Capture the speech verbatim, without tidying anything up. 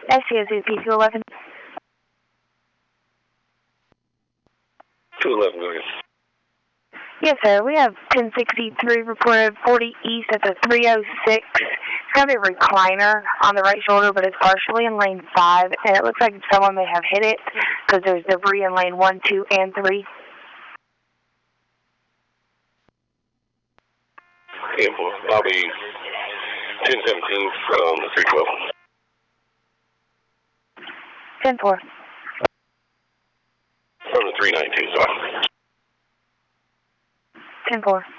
S C S U P two eleven. two eleven, go ahead. Yes, sir. We have ten sixty-three reported forty east at the three oh six. It's got a recliner on the right shoulder, but it's partially in lane five, and it looks like someone may have hit it because there's debris in lane one, two, and three. Info, lobby ten seventeen from the three twelve. ten four. From the three ninety-two, sorry. ten four.